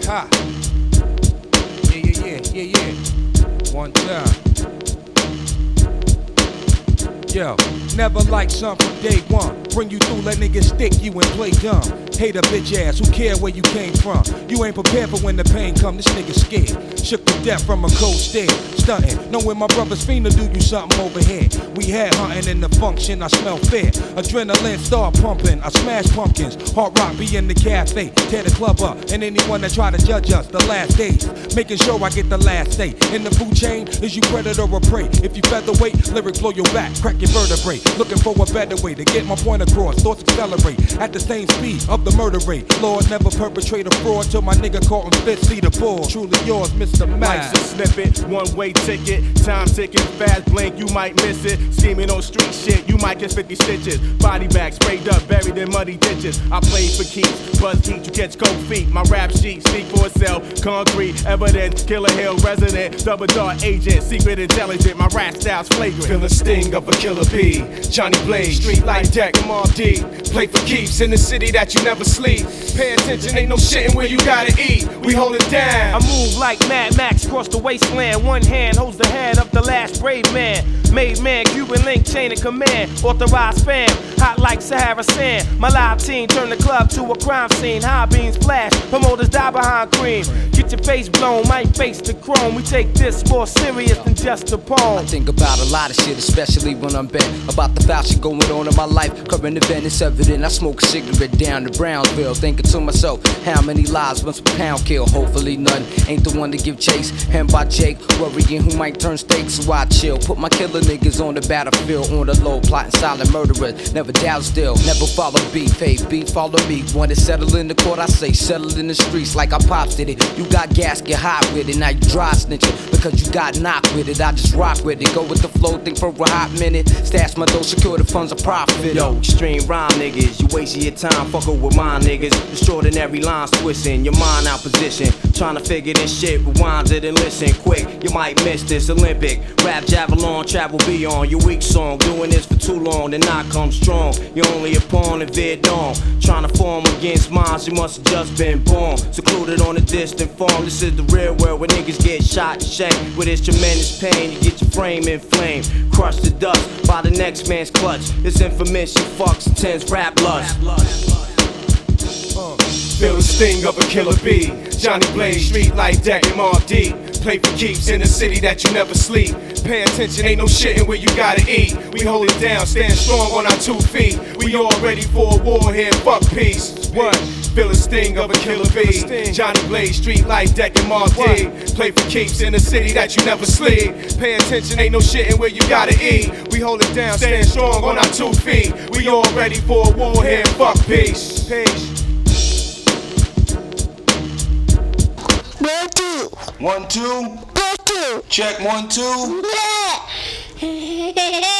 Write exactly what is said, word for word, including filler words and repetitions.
Ha. Yeah, yeah, yeah, yeah, yeah. One time. Yo, never like something from day one. Bring you through, let niggas stick you and play dumb. Hate a bitch ass, who care where you came from? You ain't prepared for when the pain come, this nigga scared. Shook to death from a cold stare. Stunting, knowing my brother's fiend to do you something over here. We had hunting in the function, I smell fear. Adrenaline start pumping, I smash pumpkins. Hard rock be in the cafe, tear the club up. And anyone that try to judge us, the last days. Making sure I get the last say. In the food chain, is you predator or prey? If you featherweight, lyrics blow your back, crack your vertebrae. Looking for a better way to get my point across. Thoughts accelerate at the same speed of the murder rate. Lord, never perpetrate a fraud till my nigga caught him fifth, see the ball. Truly yours, Mister Max. Life's a snippet, one-way ticket. Time ticking, fast blink, you might miss it. Scheming on street shit, you might get fifty stitches. Body bag sprayed up, buried in muddy ditches. I play for keeps, buzz keep, you catch cold feet. My rap sheet speak for itself. Concrete, evidence, Killer Hill resident, double dart agent, secret intelligent. My rap style's flagrant. Feel the sting of a killer bee. Johnny Blaze, street light deck, Mob D. Play for keeps in the city that you never sleep. Pay attention, ain't no shitting where you gotta eat. We hold it down. I move like Mad Max across the wasteland. One hand holds the head of the last brave man. Made man, Cuban link, chain of command. Authorized fam, hot like Sahara sand. My live team turn the club to a crime scene. High beams flash, promoters die behind cream. Get your face blown, might face the chrome. We take this more serious than just a poem. I think about a lot of shit, especially when I'm bent. About the foul shit going on in my life. Current event is evident. I smoke a cigarette down to Brownsville, thinking to myself, how many lives must a pound kill? Hopefully none. Ain't the one to give chase. Hemmed by Jake, worrying who might turn stakes. So I chill. Put my killer niggas on the battlefield, on the low, plotting silent murderers. Never doubt still, never follow beef. Hey, beef, follow me. Want it settled in the court, I say settled in the streets like I pops did it. You got gas, get hot with it. Now you dry snitching because you got knocked with it. I just rock with it. Go with the flow, think for a hot minute. Stash my dough, secure the funds, I profit. Yo, extreme rhyme niggas, you wasting your time fucking with my niggas. Extraordinary lines twisting, your mind out position. Trying to figure this shit, rewind it and listen quick. You might miss this Olympic. Rap javelin, travel beyond your weak song. Doing this for too long, then I come strong. You're only a pawn in Vietnam. Trying to form against minds, you must have just been born. Secluded on a distant farm. This is the real world where niggas get shot and shanked. With this tremendous pain, you get your frame inflamed. Crushed to dust by the next man's clutch. It's infamous, you fucks intense rap lust. Uh, feel the sting of a killer bee. Johnny Blaze, street light deck, Mob D. Play for keeps in the city that you never sleep. Pay attention, ain't no shitting where you gotta eat. We hold it down, stand strong on our two feet. We all ready for a war here, fuck peace. What? Feel the sting of a killer bee. Johnny Blaze, street light deck, and Mob D. Play for keeps in the city that you never sleep. Pay attention, ain't no shitting where you gotta eat. We hold it down, stand strong on our two feet. We all ready for a war here, fuck peace. Peace. One, two. One, two. One, two. Check one, two. Yeah.